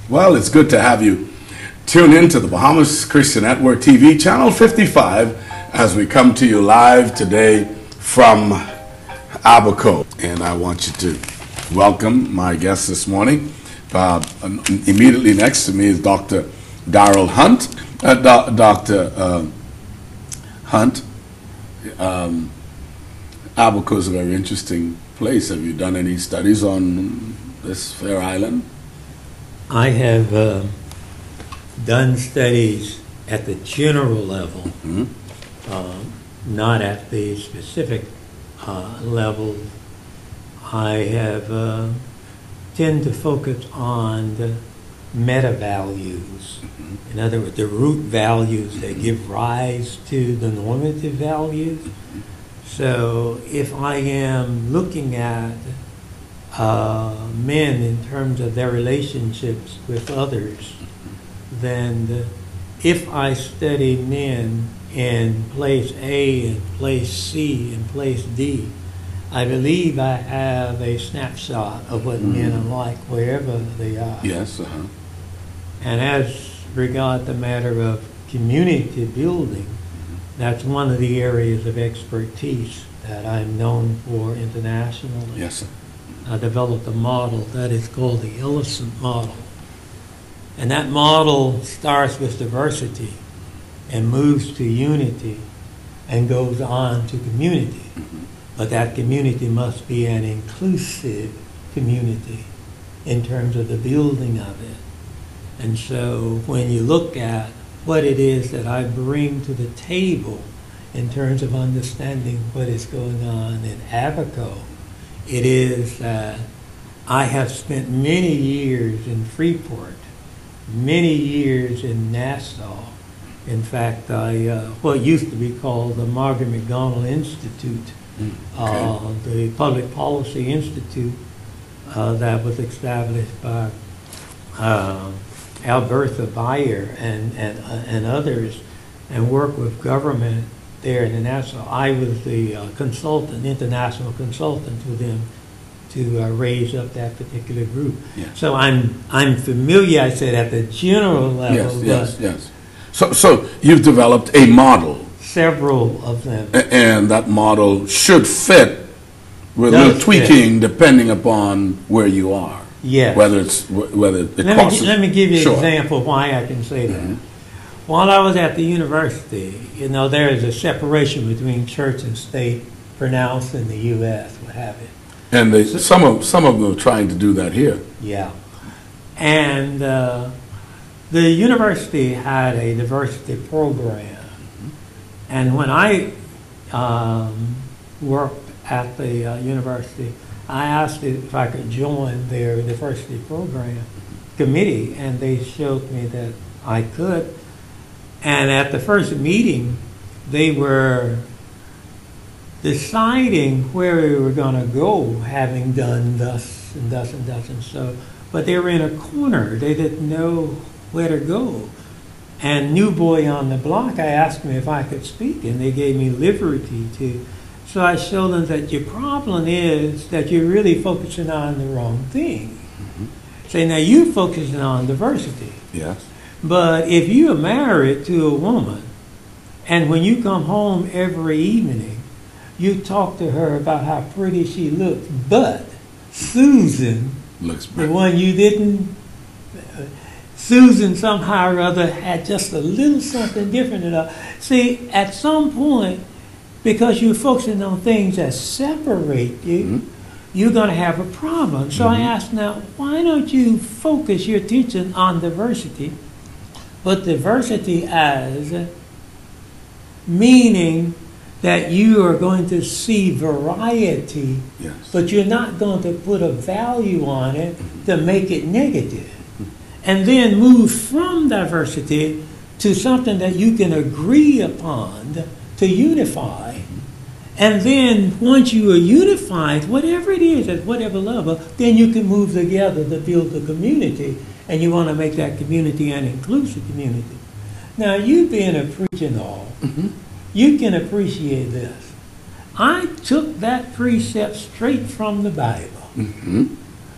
Well, it's good to have you tune in to the Bahamas Christian Network TV, Channel 55, as we come to you live today from Abaco. And I want you to welcome my guest this morning. Immediately next to me is Dr. Darrell Hunt. Dr. Hunt, Abaco is a very interesting place. Have you done any studies on this fair island? I have done studies at the general level, not at the specific level. I have tend to focus on the meta values. In other words, the root values that give rise to the normative values. So if I am looking at men in terms of their relationships with others, then if I study men in place A and place C and place D, I believe I have a snapshot of what men are like wherever they are. Yes. And as regard the matter of community building, that's one of the areas of expertise that I'm known for internationally. Yes, sir. I developed a model that is called the Ellison model. And that model starts with diversity and moves to unity and goes on to community. But that community must be an inclusive community in terms of the building of it. And so when you look at what it is that I bring to the table in terms of understanding what is going on in Abaco, it is that I have spent many years in Freeport, many years in Nassau. In fact, what used to be called the Margaret McDonald Institute, the Public Policy Institute that was established by Albertha Beyer and others, and worked with government there in Nassau. I was the international consultant with them to raise up that particular group. Yes. So I'm familiar, I said, at the general level. Yes. So you've developed a model. Several of them. And that model should fit with a little tweaking depending upon where you are. Yes. Let me give you an example of why I can say that. While I was at the university, there is a separation between church and state pronounced in the U.S., what have you. And some of them are trying to do that here. Yeah. And the university had a diversity program. And when I worked at the university, I asked if I could join their diversity program committee, and they showed me that I could. And at the first meeting, they were deciding where we were going to go, having done thus and thus and thus and so. But they were in a corner. They didn't know where to go. And new boy on the block, I asked them if I could speak, and they gave me liberty to. So I showed them that your problem is that you're really focusing on the wrong thing. Say, now you're focusing on diversity. Yes. But if you are married to a woman, and when you come home every evening, you talk to her about how pretty she looks, but Susan, the one you didn't, Susan somehow or other had just a little something different enough. See, at some point, because you're focusing on things that separate you, you're going to have a problem. So I asked, now, why don't you focus your attention on diversity, but diversity as meaning that you are going to see variety, but you're not going to put a value on it to make it negative. And then move from diversity to something that you can agree upon to unify. And then once you are unified, whatever it is, at whatever level, then you can move together to build a community. And you want to make that community an inclusive community. Now, you being a preacher and all, you can appreciate this. I took that precept straight from the Bible.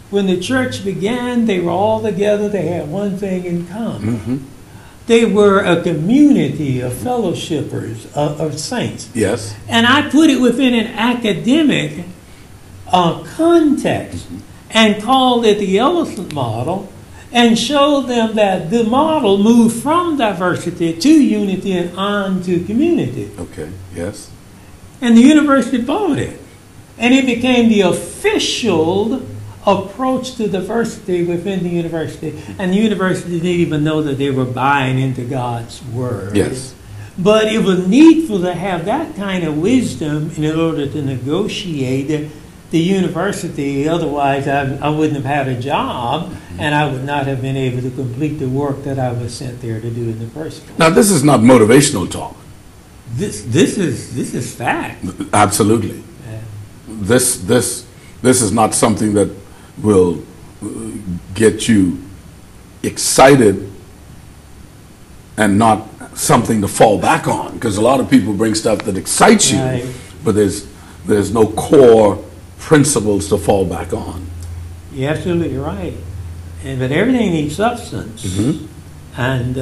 When the church began, they were all together. They had one thing in common. They were a community of fellowshippers, of saints. Yes. And I put it within an academic context and called it the Ellison model, and showed them that the model moved from diversity to unity and on to community. Okay. Yes. And the university bought it. And it became the official approach to diversity within the university. And the university didn't even know that they were buying into God's word. Yes. But it was needful to have that kind of wisdom in order to negotiate the university. Otherwise, I wouldn't have had a job, and I would not have been able to complete the work that I was sent there to do in the first place. Now, this is not motivational talk. This is fact. Absolutely. Yeah. This is not something that will get you excited and not something to fall back on, because a lot of people bring stuff that excites you, Right. but there's no core principles to fall back on. You're absolutely right. But everything needs substance. And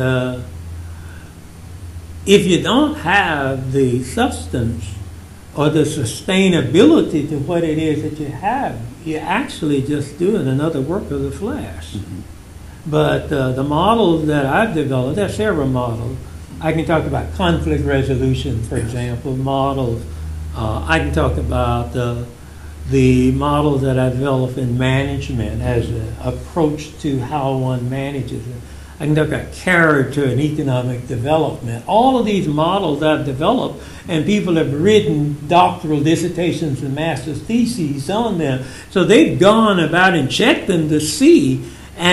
if you don't have the substance or the sustainability to what it is that you have, you're actually just doing another work of the flesh. But the models that I've developed, there are several models. I can talk about conflict resolution, for example, models. I can talk about the models that I developed in management as an approach to how one manages it. I can talk about character and economic development. All of these models I've developed, and people have written doctoral dissertations and master's theses on them. So they've gone about and checked them to see,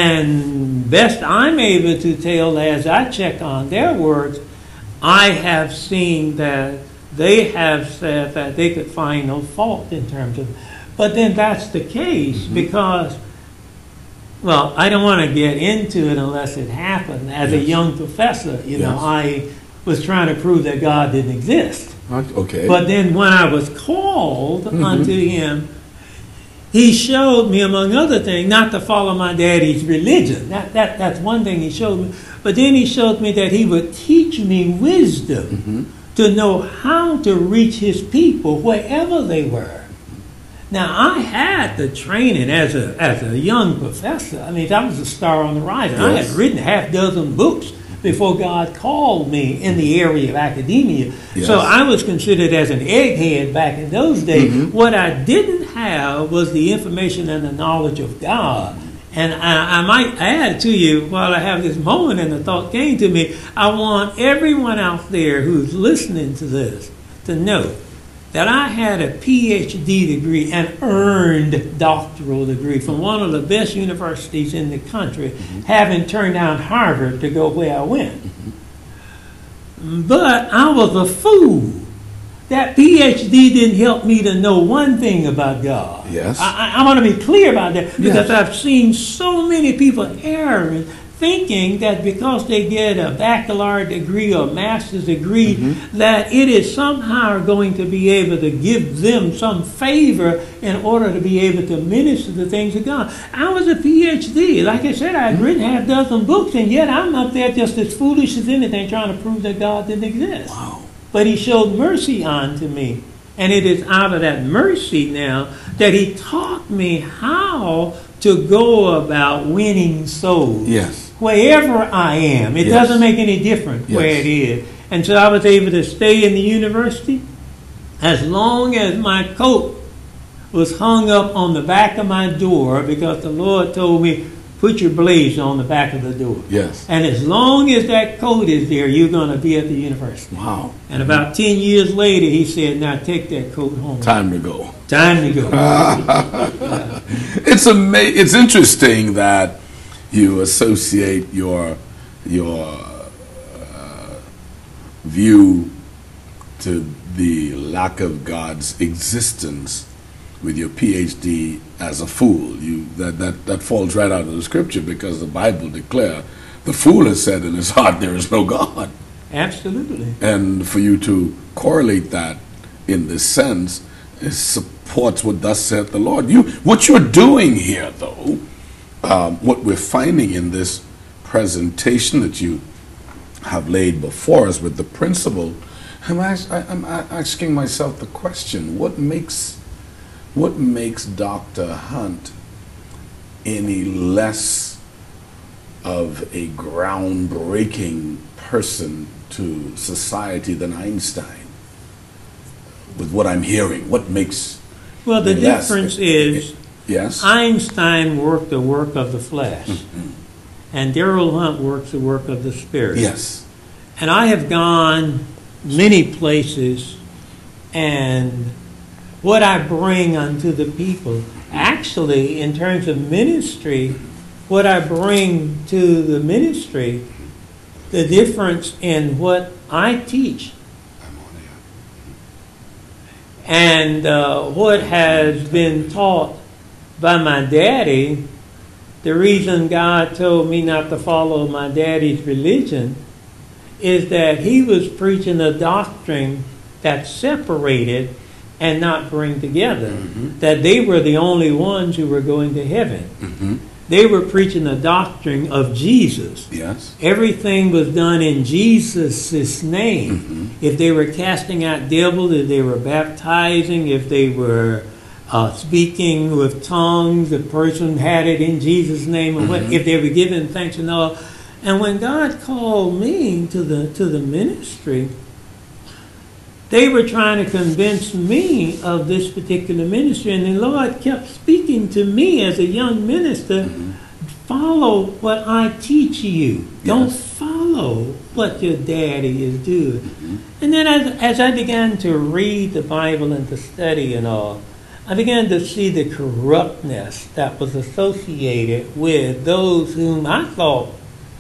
and best I'm able to tell as I check on their works, I have seen that they have said that they could find no fault in terms of, but then that's the case because, well, I don't want to get into it unless it happened. As a young professor, you know, I was trying to prove that God didn't exist. Okay. But then when I was called unto him, he showed me, among other things, not to follow my daddy's religion. That's one thing he showed me. But then he showed me that he would teach me wisdom to know how to reach his people wherever they were. Now, I had the training as a young professor. I mean, I was a star on the rise. I had written half dozen books before God called me in the area of academia. So I was considered as an egghead back in those days. What I didn't have was the information and the knowledge of God. And I might add to you, while I have this moment and the thought came to me, I want everyone out there who's listening to this to know that I had a PhD degree, an earned doctoral degree from one of the best universities in the country, having turned down Harvard to go where I went. But I was a fool. That PhD didn't help me to know one thing about God. Yes. I want to be clear about that because I've seen so many people erring, thinking that because they get a baccalaureate degree or a master's degree, that it is somehow going to be able to give them some favor in order to be able to minister the things of God. I was a PhD. Like I said, I'd written half dozen books, and yet I'm up there just as foolish as anything trying to prove that God didn't exist. Wow. But he showed mercy unto me. And it is out of that mercy now that he taught me how to go about winning souls. Yes. Wherever I am. It doesn't make any difference where it is. And so I was able to stay in the university as long as my coat was hung up on the back of my door, because the Lord told me, put your blaze on the back of the door. Yes. And as long as that coat is there, you're going to be at the university. Wow. And about 10 years later, he said, now take that coat home. Time to go. Time to go. It's interesting that you associate your view to the lack of God's existence with your PhD as a fool. That falls right out of the scripture, because the Bible declares the fool has said in his heart there is no God. Absolutely. And for you to correlate that in this sense, it supports what thus saith the Lord. What you're doing here, though, what we're finding in this presentation that you have laid before us with the principle, I'm asking myself the question: what makes Dr. Hunt any less of a groundbreaking person to society than Einstein? With what I'm hearing, what makes well, the less? difference is, yes, Einstein worked the work of the flesh, and Darrell Hunt works the work of the spirit. yes, And I have gone many places, and what I bring unto the people, actually, in terms of ministry, what I bring to the ministry, the difference in what I teach and what has been taught by my daddy. The reason God told me not to follow my daddy's religion is that he was preaching a doctrine that separated and not bring together. That they were the only ones who were going to heaven. They were preaching the doctrine of Jesus. yes, Everything was done in Jesus' name. If they were casting out devils, if they were baptizing, if they were speaking with tongues, the person had it in Jesus' name. And if they were giving thanks and all. And when God called me to the ministry, they were trying to convince me of this particular ministry, and the Lord kept speaking to me as a young minister, follow what I teach you. Yes. Don't follow what your daddy is doing. And then as I began to read the Bible and to study and all, I began to see the corruptness that was associated with those whom I thought,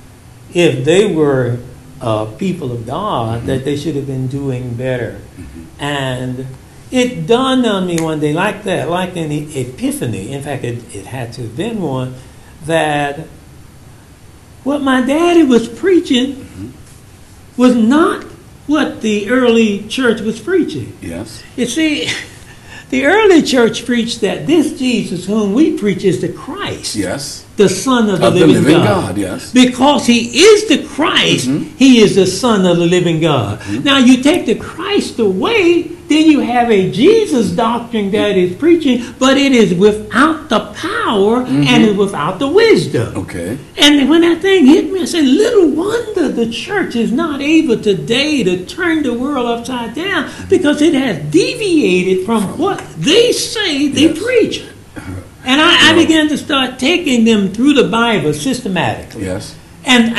if they were people of God, that they should have been doing better. And it dawned on me one day, like an epiphany, in fact it had to have been one, that what my daddy was preaching was not what the early church was preaching. yes, You see, the early church preached that this Jesus whom we preach is the Christ, yes, the Son of the of the living living God. God, yes, Because he is the Christ, he is the Son of the living God. Now you take the Christ away, then you have a Jesus doctrine that is preaching, but it is without the power and it's without the wisdom. okay, And when that thing hit me, I said, little wonder the church is not able today to turn the world upside down, because it has deviated from what they say they Yes. preach. And I began to start taking them through the Bible systematically. yes, And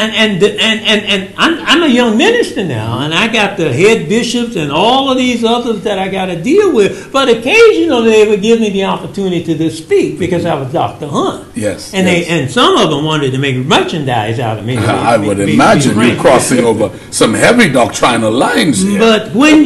I'm a young minister now, and I got the head bishops and all of these others that I got to deal with. But occasionally they would give me the opportunity to speak because I was Dr. Hunt. yes, And yes. and some of them wanted to make merchandise out of me. I would imagine you crossing over some heavy doctrinal lines here. But when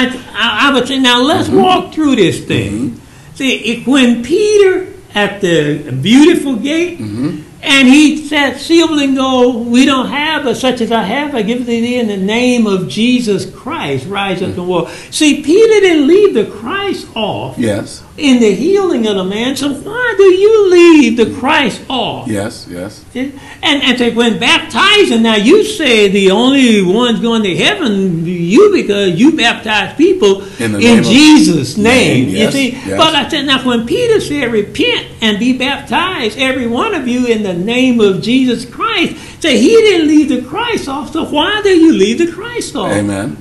I would say, now let's walk through this thing. See, when Peter at the beautiful gate, and he said, silver and gold we don't have, but such as I have, I give thee in the name of Jesus Christ. Rise up and walk. See, Peter didn't leave the Christ off yes, in the healing of the man. So why do you leave the Christ off? yes, yes, And so when baptizing, now you say the only ones going to heaven, you, because you baptize people In the in name of- Jesus' name. Yes, You see, yes. but I said, now when Peter said, repent and be baptized, every one of you, in the name of Jesus Christ, say he didn't leave the Christ off. So why do you leave the Christ off? amen.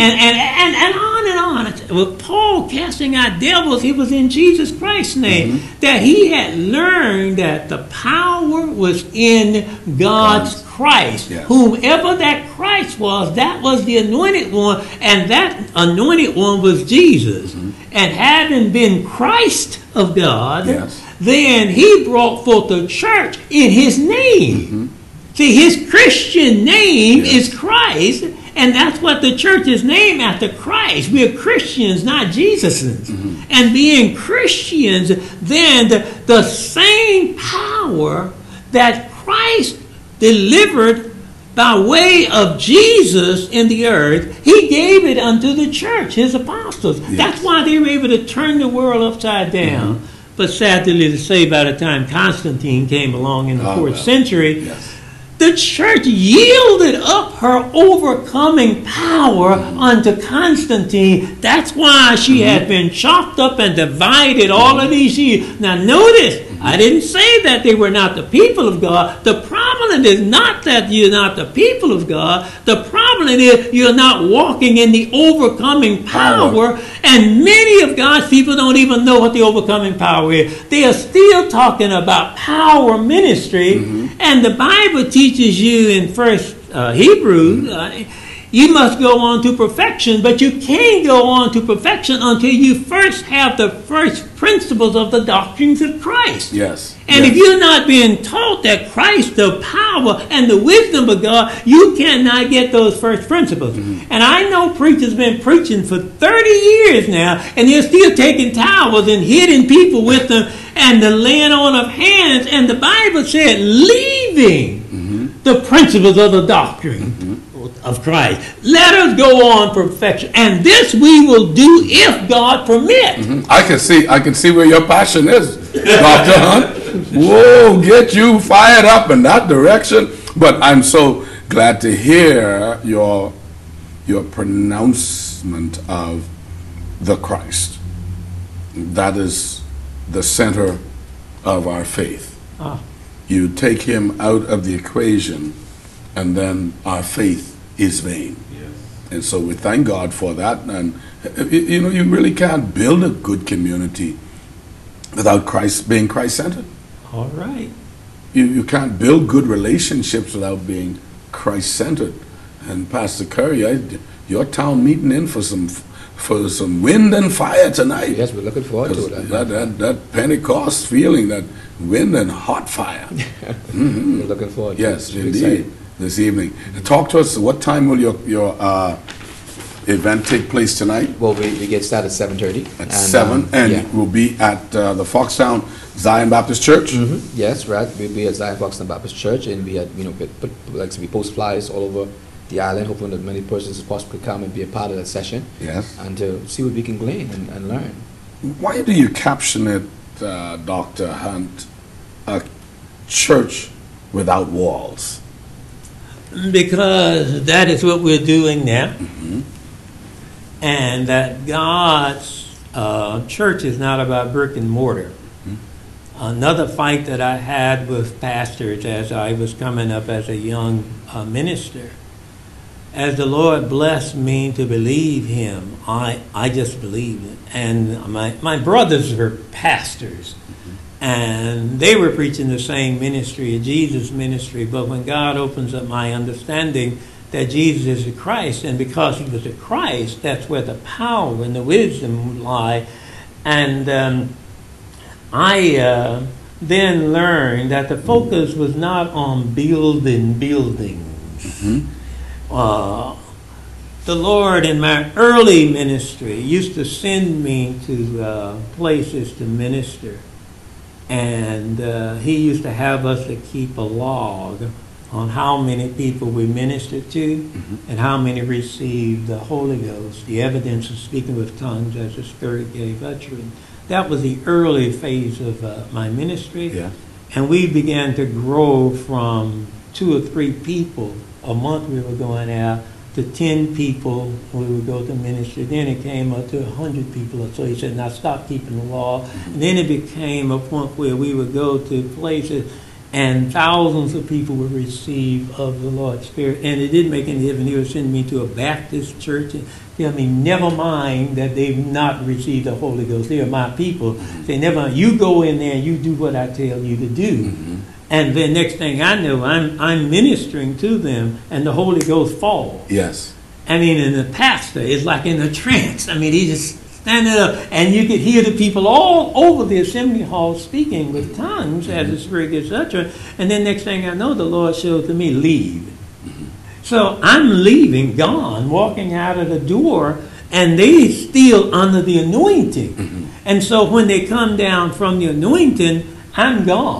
And on and on. With Paul casting out devils, he was in Jesus Christ's name. That he had learned that the power was in God's Christ. Yes. Whomever that Christ was, that was the anointed one, and that anointed one was Jesus. And having been Christ of God, Yes. then he brought forth the church in his name. See, his Christian name is Christ, and that's what the church is named after, Christ. We're Christians, not Jesus's. And being Christians, then the same power that Christ delivered by way of Jesus in the earth, he gave it unto the church, his apostles. Yes. That's why they were able to turn the world upside down. But sadly to say, by the time Constantine came along in the 4th century, Yes. the church yielded up her overcoming power unto Constantine. That's why she had been chopped up and divided all of these years. Now notice, I didn't say that they were not the people of God. The problem is not that you're not the people of God. The problem is you're not walking in the overcoming power. And many of God's people don't even know what the overcoming power is. They are still talking about power ministry. And the Bible teaches you in First Hebrews, you must go on to perfection, but you can't go on to perfection until you first have the first principles of the doctrines of Christ. Yes. And Yes. if you're not being taught that Christ, the power and the wisdom of God, you cannot get those first principles. And I know preachers been preaching for 30 years now, and they're still taking towels and hitting people with them and the laying on of hands. And the Bible said, leaving the principles of the doctrine of Christ. Let us go on perfection. And this we will do if God permits. I can see where your passion is, Dr. Hunt. Whoa, get you fired up in that direction. But I'm so glad to hear your pronouncement of the Christ. That is the center of our faith. You take him out of the equation, and then our faith is vain. And so we thank God for that. And you know, you really can't build a good community without Christ being Christ-centered. All right. You can't build good relationships without being Christ-centered. And Pastor Curry, your town meeting in for some wind and fire tonight. Yes, we're looking forward to that. That Pentecost feeling, that wind and hot fire. We're looking forward to it. Yes, It's really indeed. exciting. This evening. Talk to us. What time will your event take place tonight? Well, we get started at 7:30. At 7, and we'll be at the Foxtown Zion Baptist Church. Yes, right. We'll be at Zion Foxtown Baptist Church, and we had, we post flyers all over the island, hoping that many persons as possible could come and be a part of that session. Yes. And to see what we can glean and learn. Why do you caption it, Dr. Hunt, a church without walls? Because that is what we're doing now. And that God's church is not about brick and mortar. Another fight that I had with pastors as I was coming up as a young minister, as the Lord blessed me to believe him, I just believed it. And my brothers were pastors. And they were preaching the same ministry, a Jesus ministry. But when God opens up my understanding that Jesus is the Christ, and because he was the Christ, that's where the power and the wisdom lie. And I then learned that the focus was not on building buildings. The Lord in my early ministry used to send me to places to minister. And he used to have us to keep a log on how many people we ministered to and how many received the Holy Ghost, the evidence of speaking with tongues as the Spirit gave utterance. That was the early phase of my ministry. Yeah. And we began to grow from 2 or 3 people a month we were going out to 10 people we would go to ministry. Then it came up to 100 people or so. He said, now stop keeping the law. And then it became a point where we would go to places and thousands of people would receive of the Lord's Spirit. And it didn't make any difference. He would send me to a Baptist church and tell me, never mind that they've not received the Holy Ghost. They are my people. Say, never mind. You go in there and you do what I tell you to do. And then next thing I know, I'm ministering to them, and the Holy Ghost falls. Yes. I mean, and the pastor is like in a trance. I mean, he's just standing up, and you could hear the people all over the assembly hall speaking with tongues as the Spirit gets uttered. And then next thing I know, the Lord showed to me, leave. So I'm leaving, gone, walking out of the door, and they still under the anointing. And so when they come down from the anointing, I'm gone.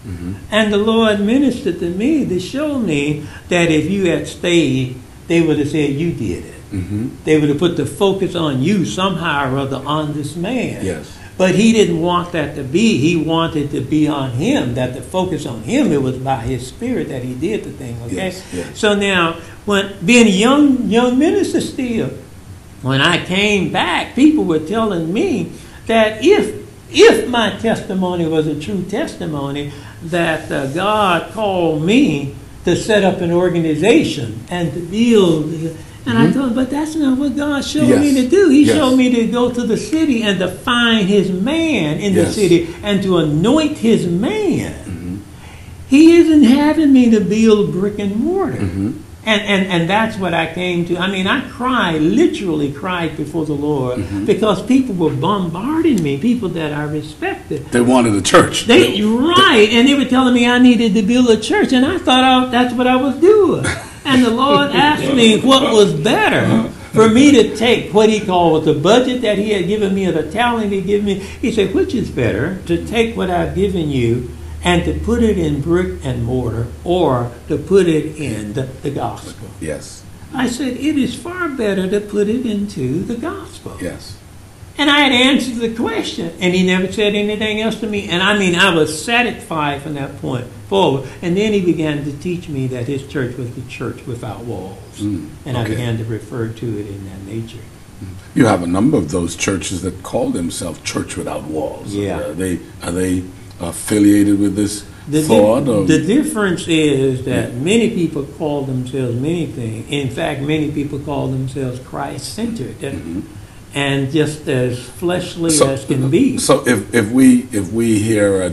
And the Lord ministered to me to show me that if you had stayed, they would have said you did it. They would have put the focus on you somehow or other on this man. Yes. But he didn't want that to be. He wanted to be on him, that the focus on him, it was by his spirit that he did the thing, okay? Yes, yes. So now, when being a young minister still, when I came back, people were telling me that if my testimony was a true testimony, that God called me to set up an organization and to build. And I thought, but that's not what God showed me to do. He showed me to go to the city and to find his man in the city and to anoint his man. He isn't having me to build brick and mortar. And that's what I came to. I mean, I cried, literally cried before the Lord because people were bombarding me, people that I respected. They wanted a church. Right, and they were telling me I needed to build a church, and I thought that's what I was doing. And the Lord asked me what was better for me to take what he called the budget that he had given me or the talent he had given me. He said, which is better, to take what I've given you and to put it in brick and mortar or to put it in the gospel? Yes. I said, it is far better to put it into the gospel. Yes. And I had answered the question, and he never said anything else to me. And I mean, I was satisfied from that point forward. And then he began to teach me that his church was the church without walls. And I began to refer to it in that nature. You have a number of those churches that call themselves Church Without Walls. Yeah. Are they affiliated with this thought? The difference is that many people call themselves many things. In fact, many people call themselves Christ-centered. And just as fleshly as can be. So if we hear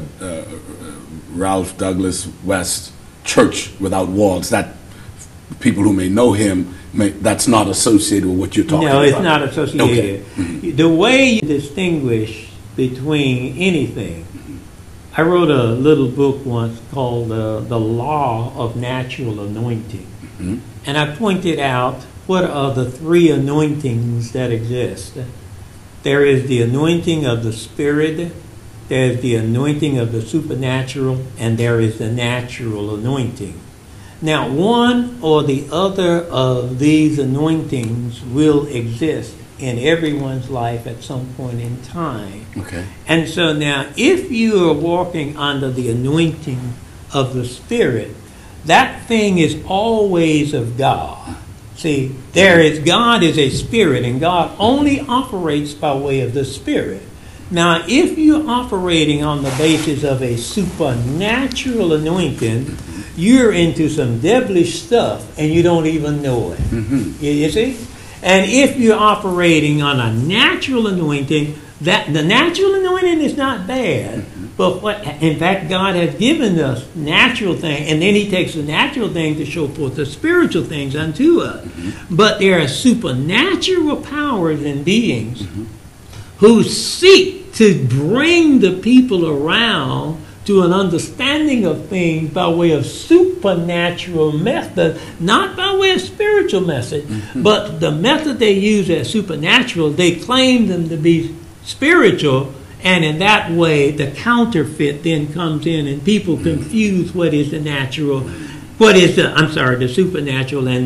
Ralph Douglas West Church Without Walls, that people who may know him, that's not associated with what you're talking about. No, it's not associated. Okay. The way you distinguish between anything, I wrote a little book once called The Law of Natural Anointing. And I pointed out what are the three anointings that exist. There is the anointing of the Spirit, there is the anointing of the supernatural, and there is the natural anointing. Now, one or the other of these anointings will exist in everyone's life at some point in time. Okay. And so now, if you are walking under the anointing of the Spirit, that thing is always of God. See, God is a spirit, and God only operates by way of the Spirit. Now, if you're operating on the basis of a supernatural anointing, you're into some devilish stuff, and you don't even know it. You see? And if you're operating on a natural anointing, the natural anointing is not bad. But in fact, God has given us natural things, and then he takes the natural things to show forth the spiritual things unto us. But there are supernatural powers and beings who seek to bring the people around to an understanding of things by way of supernatural method, not by way of spiritual method, but the method they use as supernatural, they claim them to be spiritual. And in that way, the counterfeit then comes in, and people confuse what is the natural, the supernatural and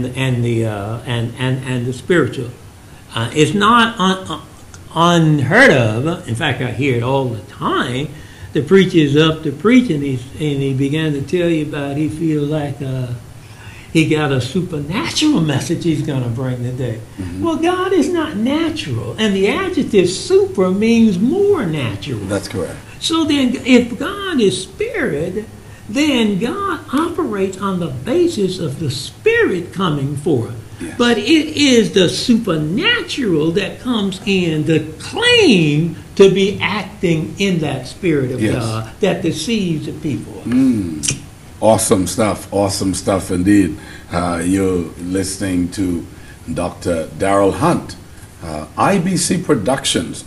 the spiritual. It's not unheard of. In fact, I hear it all the time. The preacher's up to preach, and he began to tell you about he feels like he got a supernatural message he's going to bring today. Well, God is not natural, and the adjective super means more natural. That's correct. So then, if God is spirit, then God operates on the basis of the Spirit coming forth. Yes. But it is the supernatural that comes in, the claim to be acting in that Spirit of God that deceives the people. Awesome stuff indeed. You're listening to Dr. Darrell Hunt, IBC Productions.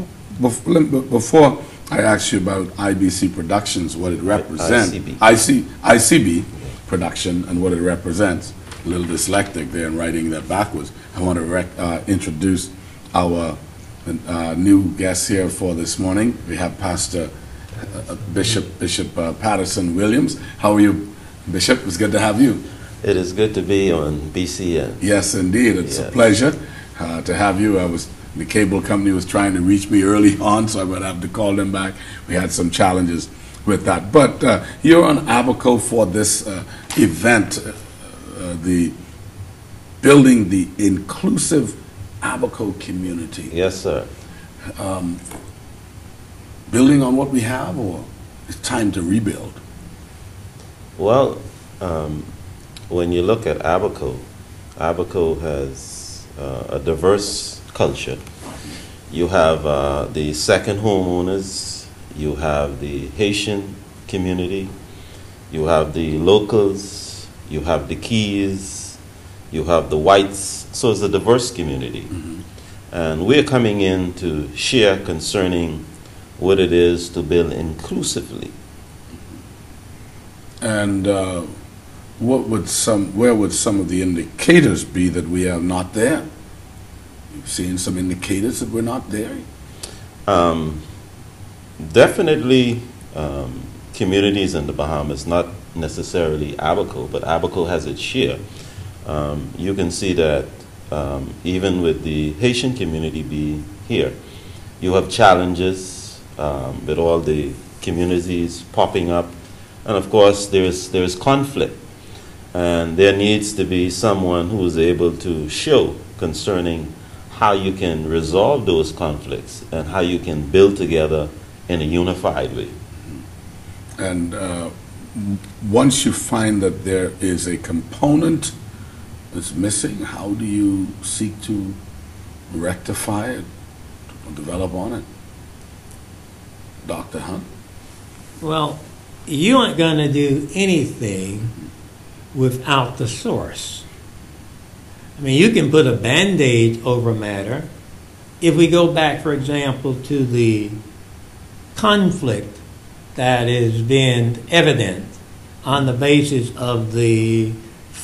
Before I ask you about IBC Productions, what it represents, ICB Production and what it represents, a little dyslexic there in writing that backwards, I want to introduce our new guest here for this morning. We have Pastor Bishop Patterson Williams. How are you, Bishop? It's good to have you. It is good to be on BCN. Yes, indeed. It's a pleasure to have you. The cable company was trying to reach me early on, so I would have to call them back. We had some challenges with that. But you're on Abaco for this event, the Building the Inclusive Abaco Community. Yes, sir. Building on what we have, or it's time to rebuild? Well, when you look at Abaco, Abaco has a diverse culture. You have the second homeowners, you have the Haitian community, you have the locals, you have the Keys, you have the whites. So it's a diverse community. And we're coming in to share concerning what it is to build inclusively. And where would some of the indicators be that we are not there? You've seen some indicators that we're not there? Definitely communities in the Bahamas, not necessarily Abaco, but Abaco has its share. You can see that even with the Haitian community being here, you have challenges with all the communities popping up, and of course there is conflict, and there needs to be someone who is able to show concerning how you can resolve those conflicts and how you can build together in a unified way. And once you find that there is a component that's missing, how do you seek to rectify it or develop on it? Dr. Hunt? Well, you aren't going to do anything without the source. I mean, you can put a Band-Aid over a matter. If we go back, for example, to the conflict that has been evident on the basis of the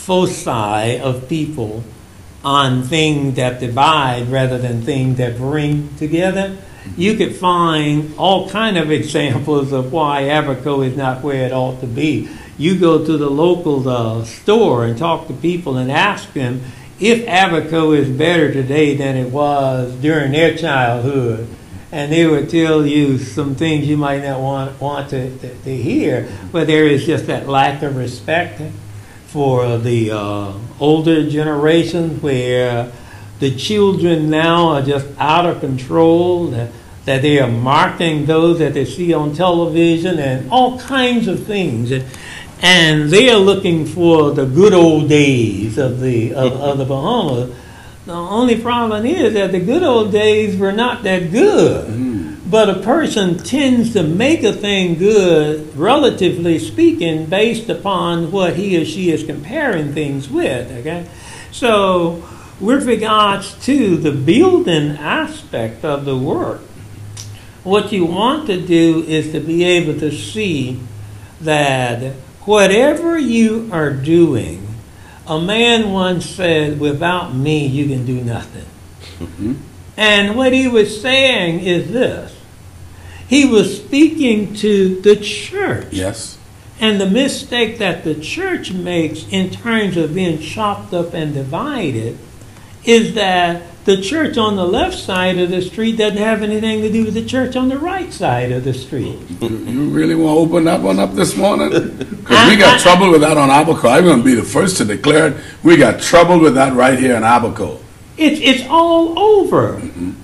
foci of people on things that divide rather than things that bring together, you could find all kind of examples of why Abaco is not where it ought to be. You go to the local store and talk to people and ask them if Abaco is better today than it was during their childhood, and they would tell you some things you might not want to hear, but there is just that lack of respect for the older generation, where the children now are just out of control, that they are marking those that they see on television and all kinds of things. And they are looking for the good old days of the Bahamas. The only problem is that the good old days were not that good. But a person tends to make a thing good, relatively speaking, based upon what he or she is comparing things with. Okay, so with regards to the building aspect of the work, what you want to do is to be able to see that whatever you are doing, a man once said, without me, you can do nothing. And what he was saying is this. He was speaking to the church. Yes. And the mistake that the church makes in terms of being chopped up and divided is that the church on the left side of the street doesn't have anything to do with the church on the right side of the street. You really want to open that one up this morning? Because we got trouble with that on Abaco. I'm going to be the first to declare it. We got trouble with that right here in Abaco. It's all over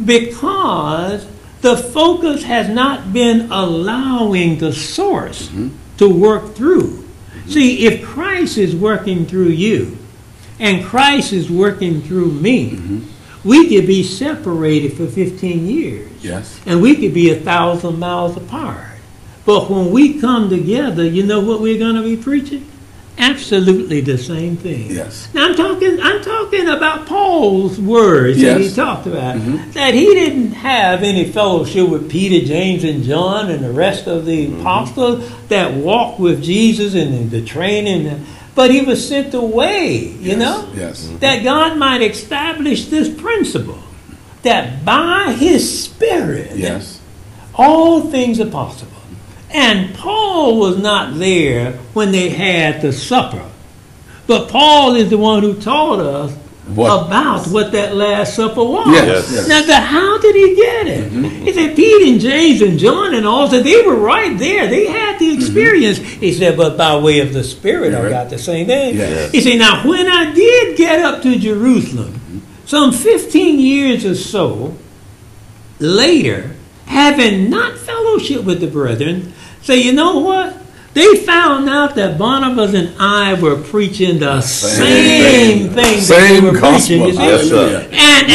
because the focus has not been allowing the source to work through. See, if Christ is working through you and Christ is working through me, we could be separated for 15 years. Yes. And we could be 1,000 miles apart. But when we come together, you know what we're going to be preaching? Absolutely the same thing. Yes. Now I'm talking about Paul's words that he talked about. That he didn't have any fellowship with Peter, James, and John and the rest of the apostles that walked with Jesus and the training. But he was sent away, you know? Yes. That God might establish this principle. That by his Spirit, all things are possible. And Paul was not there when they had the supper. But Paul is the one who taught us about what that Last Supper was. Yes. Now, how did he get it? He said, Pete and James and John and all, said they were right there. They had the experience. He said, but by way of the Spirit, I got the same thing. Yes. He said, now, when I did get up to Jerusalem, some 15 years or so later, having not fellowship with the brethren, say, you know what? They found out that Barnabas and I were preaching the same thing that they were preaching. You see? Yes, sir.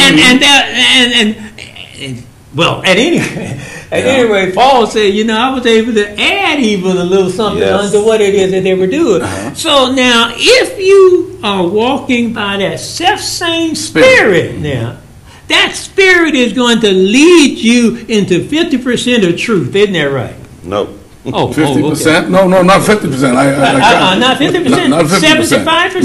And well, at any rate, Paul said, you know, I was able to add even a little something unto what it is that they were doing. So now, if you are walking by that self-same spirit now, that spirit is going to lead you into 50% of truth. Isn't that right? No. Oh, 50%? Okay. No, not 50%. Not 50%. Not 50%. 75%.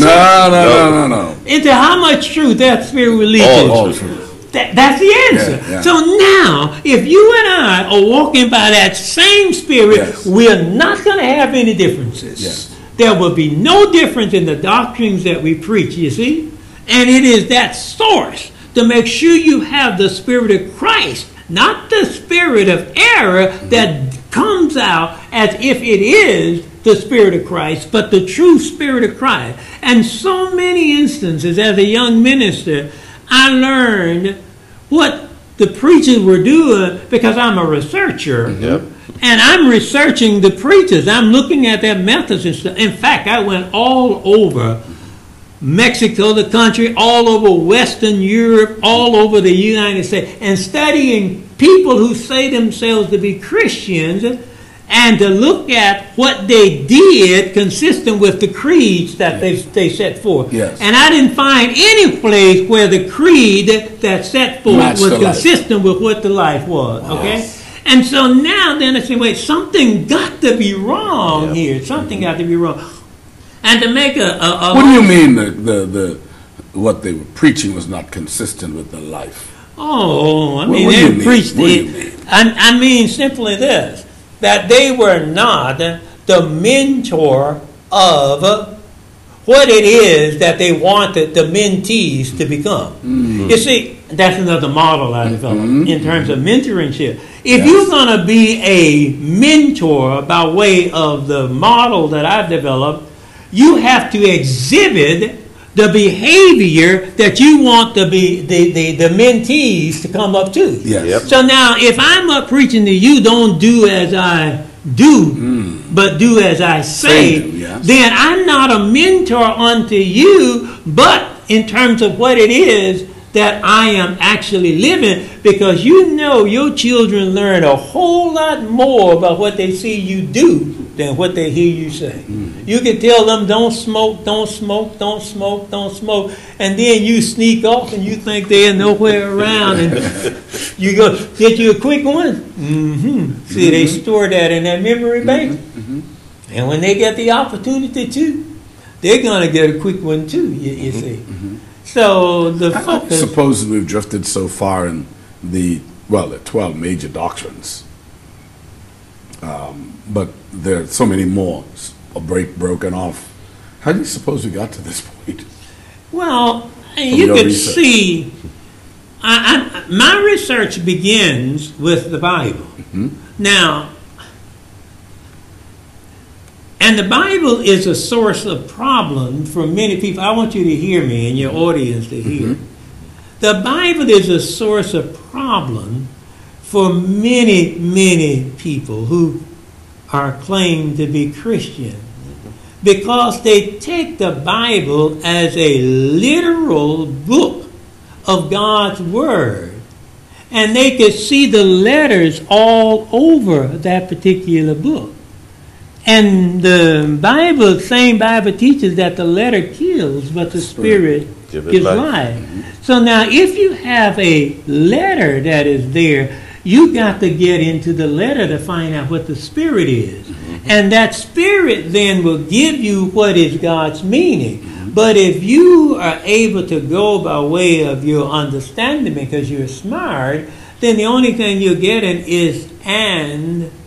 No. Into how much truth that spirit will lead you? All truth. That's the answer. Yeah. So now, if you and I are walking by that same spirit, we're not going to have any differences. Yes. There will be no difference in the doctrines that we preach, you see? And it is that source to make sure you have the Spirit of Christ, not the spirit of error that comes out as if it is the Spirit of Christ, but the true Spirit of Christ. And so many instances as a young minister, I learned what the preachers were doing because I'm a researcher. And I'm researching the preachers. I'm looking at their methods and stuff. In fact, I went all over Mexico, the country, all over Western Europe, all over the United States, and studying people who say themselves to be Christians and to look at what they did consistent with the creeds that they set forth. Yes. And I didn't find any place where the creed that set forth Matched was the life. consistent with what the life was. Okay? And so now then I say, wait, something got to be wrong here. Something got to be wrong. And to make a What do you mean the what they were preaching was not consistent with the life? Oh, I What mean, do you they mean? preached What do you it. mean? I mean simply this, that they were not the mentor of what it is that they wanted the mentees to become. You see, that's another model I developed in terms of mentorship. If you're going to be a mentor by way of the model that I've developed, you have to exhibit the behavior that you want the mentees to come up to. Yes. So now, if I'm up preaching to you, don't do as I do, but do as I say, then I'm not a mentor unto you, but in terms of what it is that I am actually living, because you know your children learn a whole lot more about what they see you do than what they hear you say. You can tell them, don't smoke, don't smoke, don't smoke, don't smoke, and then you sneak off and you think they're nowhere around, and you go get you a quick one. See, they store that in their memory bank, and when they get the opportunity to, they're going to get a quick one too, you see. So the focus. I suppose we've drifted so far in the 12 major doctrines. But there are so many more broken off. How do you suppose we got to this point? Well, you could see, my research begins with the Bible. Now, and the Bible is a source of problem for many people. I want you to hear me and your audience to hear. The Bible is a source of problem for many, many people who are claimed to be Christian, because they take the Bible as a literal book of God's Word, and they could see the letters all over that particular book. And the same Bible teaches that the letter kills, but the Spirit gives life. So now, if you have a letter that is there, you got to get into the letter to find out what the Spirit is. And that Spirit then will give you what is God's meaning. But if you are able to go by way of your understanding because you're smart, then the only thing you're getting is and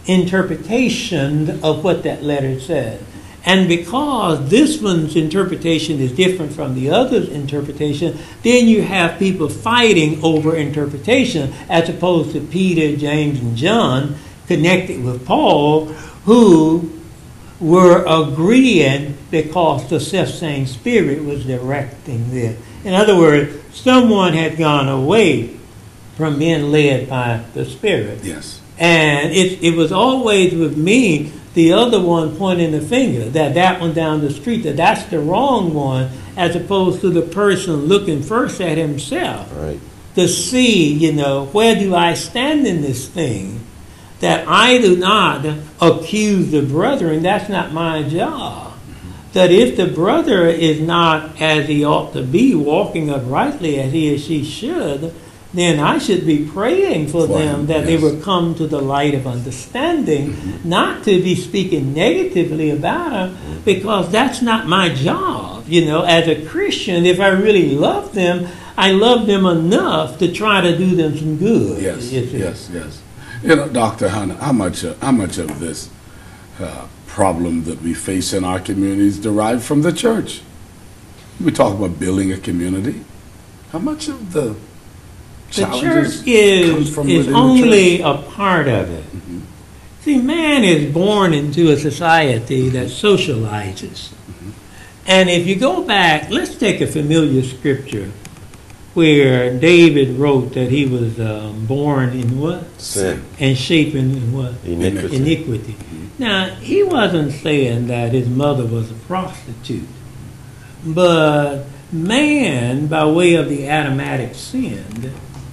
interpretation of what that letter said. And because this one's interpretation is different from the other's interpretation, then you have people fighting over interpretation, as opposed to Peter, James, and John connected with Paul, who were agreeing because the self-same Spirit was directing them. In other words, someone had gone away from being led by the Spirit. Yes. And it was always with me, the other one pointing the finger, that one down the street, that's the wrong one, as opposed to the person looking first at himself. Right. To see, where do I stand in this thing? That I do not accuse the brethren, that's not my job. That if the brother is not as he ought to be, walking uprightly as he or she should, then I should be praying for them that they will come to the light of understanding, not to be speaking negatively about them, because that's not my job. As a Christian, if I really love them, I love them enough to try to do them some good. Yes. Dr. Hunter, how much of this problem that we face in our communities derive from the church? We talk about building a community. How much of the church is only a part of it. Mm-hmm. See, man is born into a society that socializes. Mm-hmm. And if you go back, let's take a familiar scripture where David wrote that he was born in what? Sin. And shapen in what? Iniquity. Mm-hmm. Now, he wasn't saying that his mother was a prostitute. But man, by way of the Adamic sin,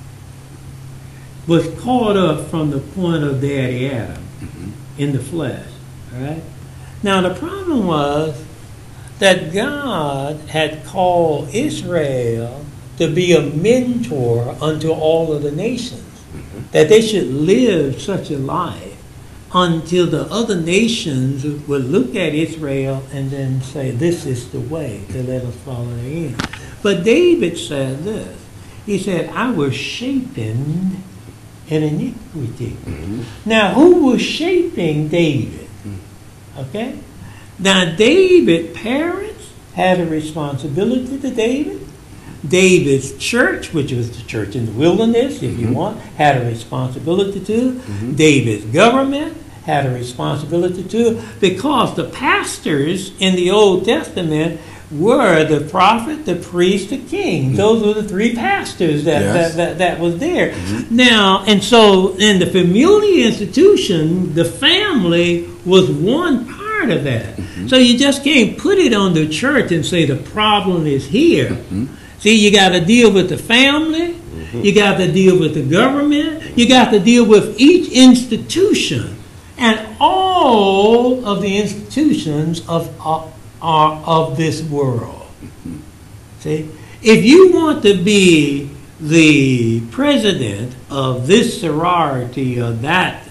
was caught up from the point of Daddy Adam in the flesh. All right? Now, the problem was that God had called Israel to be a mentor unto all of the nations, that they should live such a life until the other nations would look at Israel and then say, this is the way, to let us follow therein. But David said this. He said, I was shapen in iniquity. Now, who was shaping David? Okay? Now, David's parents had a responsibility to David. David's church, which was the church in the wilderness, if you want, had a responsibility to. David's government had a responsibility to, because the pastors in the Old Testament were the prophet, the priest, the king. Those were the three pastors that was there. Now, and so in the familiar institution, the family was one part of that. So you just can't put it on the church and say the problem is here. See, you got to deal with the family, you got to deal with the government, you got to deal with each institution. And all of the institutions of this world. See, if you want to be the president of this sorority or that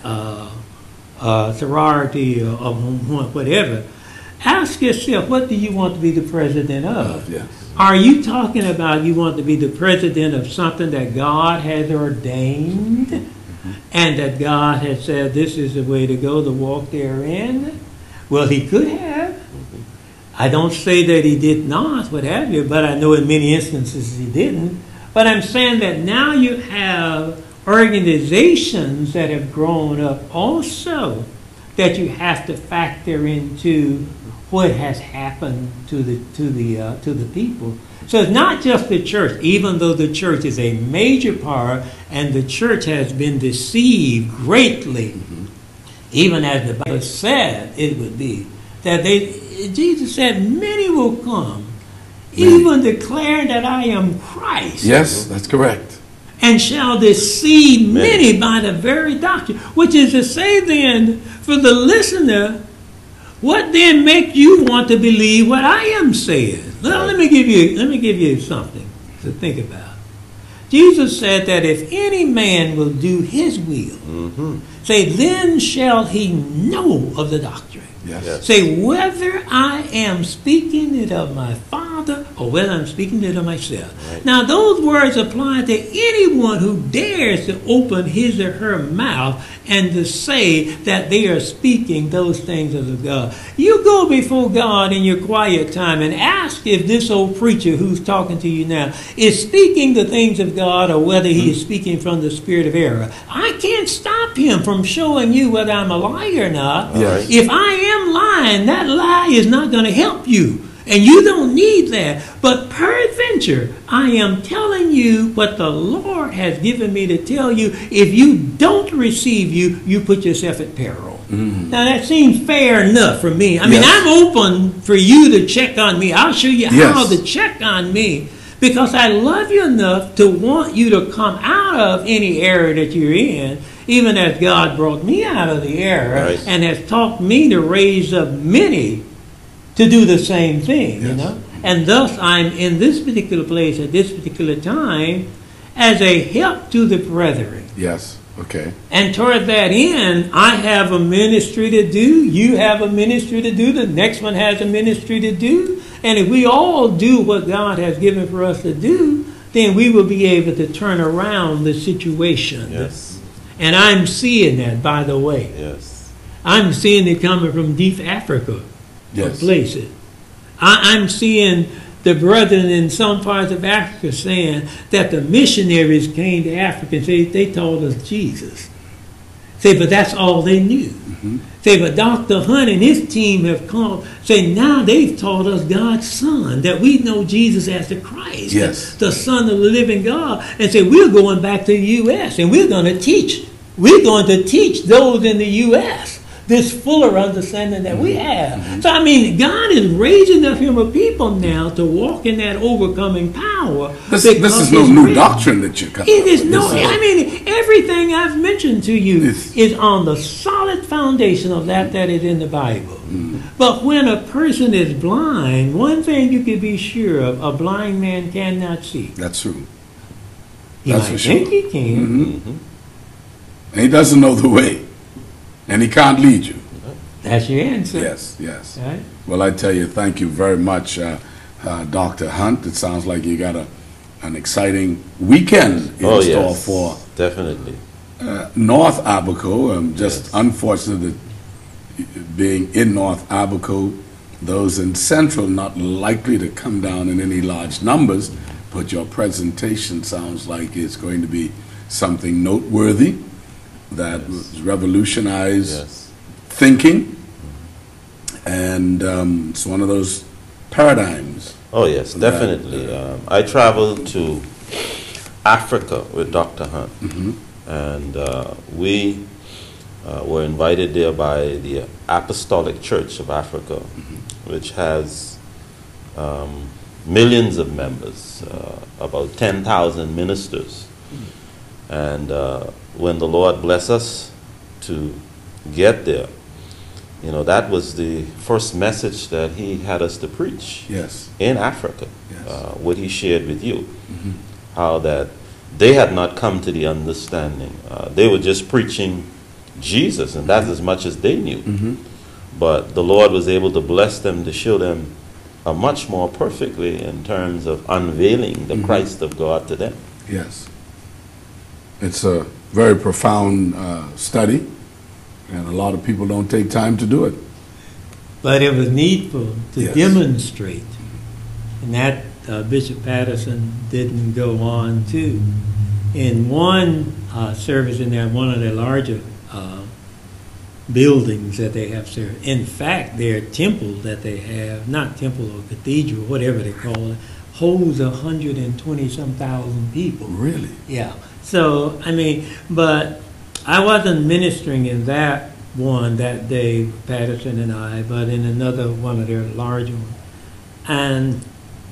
sorority of whatever, ask yourself, what do you want to be the president of? Yes. Are you talking about you want to be the president of something that God has ordained and that God has said this is the way to go, to walk therein? Well, he could have. I don't say that he did not, what have you, but I know in many instances he didn't. But I'm saying that now you have organizations that have grown up also that you have to factor into what has happened to the people. So it's not just the church, even though the church is a major part and the church has been deceived greatly, even as the Bible said it would be, that Jesus said, many will come, even declaring that I am Christ. Yes, that's correct. And shall deceive many by the very doctrine. Which is to say then, for the listener, what then make you want to believe what I am saying? Well, let me give you something to think about. Jesus said that if any man will do his will, say, then shall he know of the doctrine. Yes. Say, whether I am speaking it of my Father Father or whether I'm speaking to myself. Right. Now, those words apply to anyone who dares to open his or her mouth and to say that they are speaking those things of God. You go before God in your quiet time and ask if this old preacher who's talking to you now is speaking the things of God or whether he is speaking from the spirit of error. I can't stop him from showing you whether I'm a liar or not. Yes. If I am lying, that lie is not going to help you. And you don't need that. But peradventure, I am telling you what the Lord has given me to tell you. If you don't receive you, you put yourself at peril. Now that seems fair enough for me. I mean, I'm open for you to check on me. I'll show you how to check on me. Because I love you enough to want you to come out of any error that you're in, even as God brought me out of the error and has taught me to raise up many to do the same thing, you know. And thus I'm in this particular place at this particular time as a help to the brethren. Yes. Okay. And toward that end, I have a ministry to do. You have a ministry to do. The next one has a ministry to do. And if we all do what God has given for us to do, then we will be able to turn around the situation. Yes. And I'm seeing that, by the way. Yes. I'm seeing it coming from deep Africa. Yes. Places. I'm seeing the brethren in some parts of Africa saying that the missionaries came to Africa and they told us Jesus. Say, but that's all they knew. Say, but Dr. Hunt and his team have come. Say, now they've taught us God's Son, that we know Jesus as the Christ, the Son of the living God. And say, we're going back to the U.S. and we're going to teach. We're going to teach those in the U.S. this fuller understanding that we have. So, I mean, God is raising up him a people now to walk in that overcoming power. This is no new doctrine that you're coming. It is no, I mean, everything I've mentioned to you is on the solid foundation of that is in the Bible. But when a person is blind, one thing you can be sure of, a blind man cannot see. That's true. He might think he can. And he doesn't know the way. And he can't lead you. That's your answer. Yes, yes. Right? Well, I tell you, thank you very much, Dr. Hunt. It sounds like you got an exciting weekend in store for definitely North Abaco. Just unfortunate that being in North Abaco, those in Central not likely to come down in any large numbers, but your presentation sounds like it's going to be something noteworthy that revolutionized thinking, and it's one of those paradigms. Oh yes, definitely. I traveled to Africa with Dr. Hunt, and we were invited there by the Apostolic Church of Africa, which has millions of members, about 10,000 ministers, and when the Lord blessed us to get there, you know, that was the first message that he had us to preach in Africa. What he shared with you, how that they had not come to the understanding. They were just preaching Jesus, and that's as much as they knew. But the Lord was able to bless them to show them much more perfectly in terms of unveiling the Christ of God to them. Yes. It's a very profound study, and a lot of people don't take time to do it. But it was needful to demonstrate, and that Bishop Patterson didn't go on to. In one service in there, one of the larger buildings that they have served, in fact, their temple that they have, not temple or cathedral, whatever they call it, holds 120-some thousand people. Really? Yeah. So, I mean, but I wasn't ministering in that one that day, Patterson and I, but in another one of their larger ones. And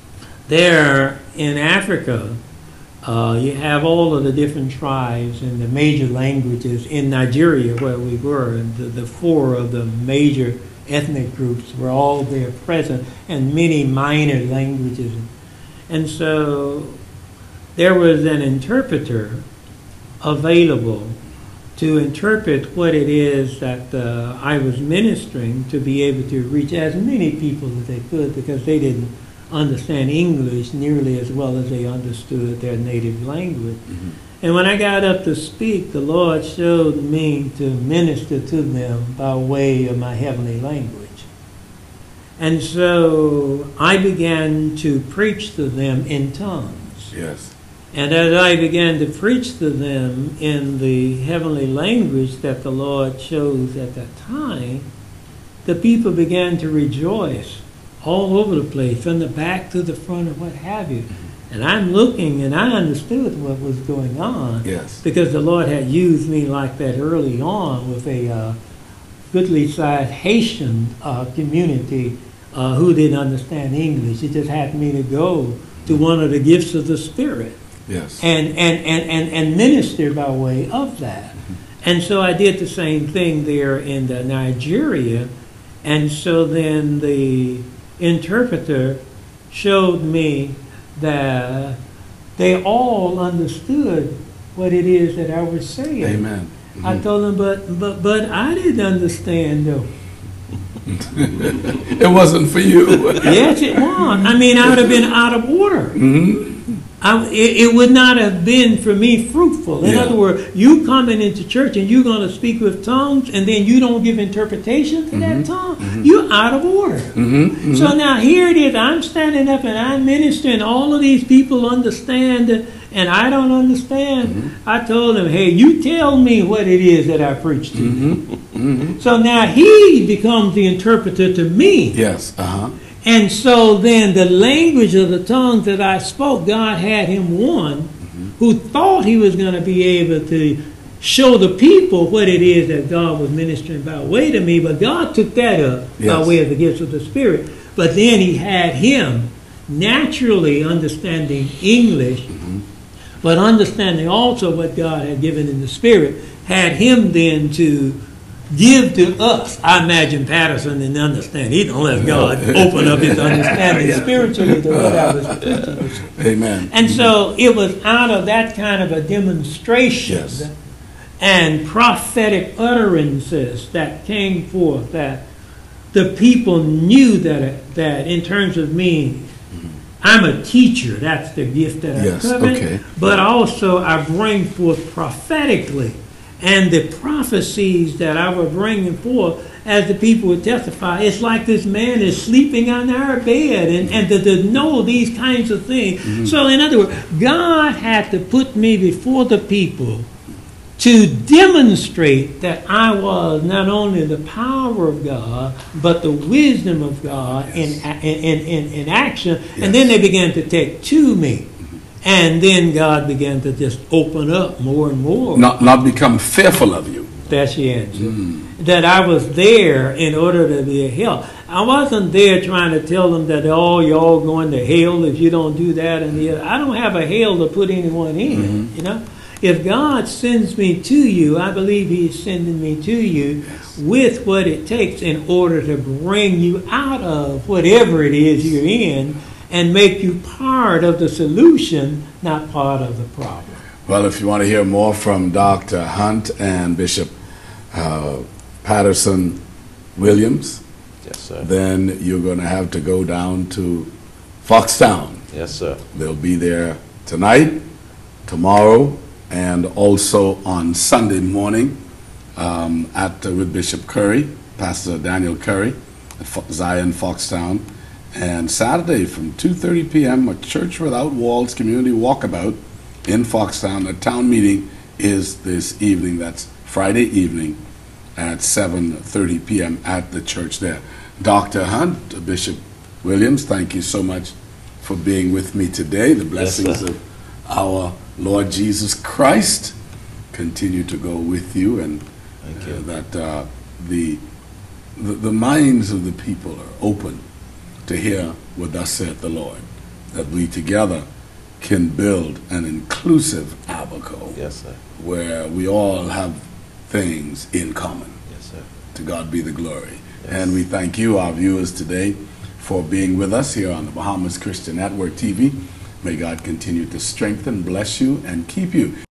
there in Africa, you have all of the different tribes and the major languages in Nigeria where we were. And the four of the major ethnic groups were all there present, and many minor languages. And so there was an interpreter available to interpret what it is that I was ministering, to be able to reach as many people as they could, because they didn't understand English nearly as well as they understood their native language. And when I got up to speak, the Lord showed me to minister to them by way of my heavenly language. And so I began to preach to them in tongues. Yes. And as I began to preach to them in the heavenly language that the Lord chose at that time, the people began to rejoice all over the place, from the back to the front and what have you. And I'm looking, and I understood what was going on. Yes. Because the Lord had used me like that early on with a goodly-sized Haitian community who didn't understand English. He just had me to go to one of the gifts of the Spirit. Yes. And minister by way of that. And so I did the same thing there in Nigeria. And so then the interpreter showed me that they all understood what it is that I was saying. Amen. I told them, but I didn't understand though. It wasn't for you. Yes, it was. I mean, I would have been out of order. It would not have been for me fruitful. In other words, you coming into church and you're going to speak with tongues and then you don't give interpretation to that tongue, you're out of order. So now here it is, I'm standing up and I'm ministering, all of these people understand and I don't understand. I told them, hey, you tell me what it is that I preach to you. So now he becomes the interpreter to me. Yes. And so then the language of the tongues that I spoke, God had him one who thought he was going to be able to show the people what it is that God was ministering by way to me. But God took that up by way of the gifts of the Spirit. But then he had him naturally understanding English, but understanding also what God had given in the Spirit, had him then to give to us. I imagine Patterson didn't understand. He don't let God open up his understanding spiritually to what I was preaching. Amen. And so it was out of that kind of a demonstration and prophetic utterances that came forth that the people knew that in terms of me, I'm a teacher. That's the gift that I covet. But also I bring forth prophetically. And the prophecies that I was bringing forth, as the people would testify, it's like this man is sleeping on our bed, and to know these kinds of things. So in other words, God had to put me before the people to demonstrate that I was not only the power of God, but the wisdom of God in action. And then they began to take to me. And then God began to just open up more and more. Not become fearful of you. That's the answer. That I was there in order to be a help. I wasn't there trying to tell them that, oh, y'all going to hell if you don't do that and the other. I don't have a hell to put anyone in, you know. If God sends me to you, I believe he's sending me to you with what it takes in order to bring you out of whatever it is you're in, and make you part of the solution, not part of the problem. Well, if you want to hear more from Dr. Hunt and Bishop Patterson Williams, then you're going to have to go down to Foxtown. Yes, sir. They'll be there tonight, tomorrow, and also on Sunday morning with Bishop Curry, Pastor Daniel Curry at Zion Foxtown. And Saturday from 2:30 p.m., a Church Without Walls community walkabout in Foxtown. A town meeting is this evening. That's Friday evening at 7:30 p.m. at the church there. Dr. Hunt, Bishop Williams, thank you so much for being with me today. The blessings of our Lord Jesus Christ continue to go with you, and that the minds of the people are open to hear what thus saith the Lord, that we together can build an inclusive Abaco, where we all have things in common. To God be the glory. And we thank you, our viewers today, for being with us here on the Bahamas Christian Network TV. May God continue to strengthen, bless you, and keep you.